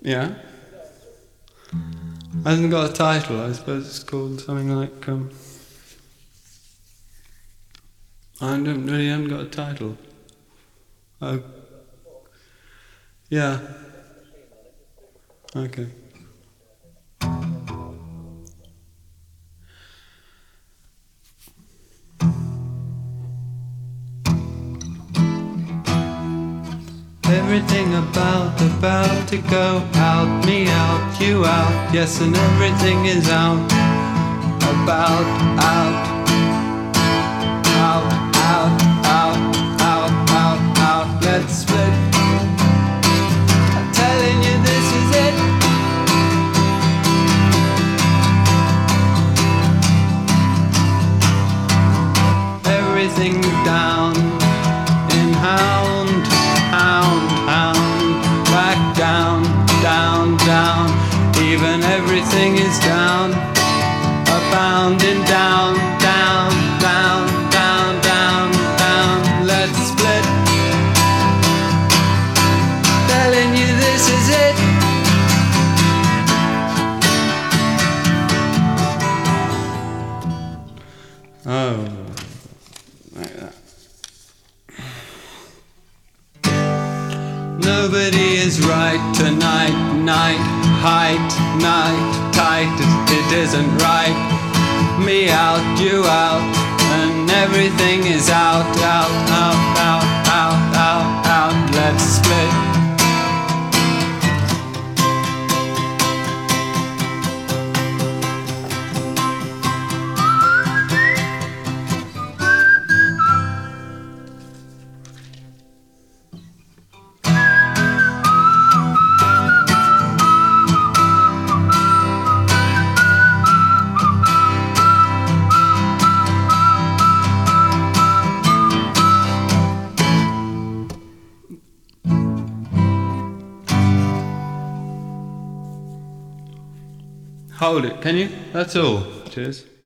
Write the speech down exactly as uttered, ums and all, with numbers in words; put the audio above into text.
Yeah? Hasn't got a title. I suppose it's called something like, um... I don't really haven't got a title. Oh. Yeah. Okay. Everything about, about to go out, me out, you out, yes, and everything is out, about, out, out, out, out, out, out, out, let's split. I'm telling you this is it. Everything down in hound, hound, hound, back down, down, down, even everything is down, abounding down, down, down, down, down, down, let's split. Telling you this is it. Oh, like that. Nobody is right tonight, night, height, night, tight, it, it isn't right. Me out, you out, and everything is out, out, out, out, out, out, out, let's split. Hold it, can you? That's all. Cheers.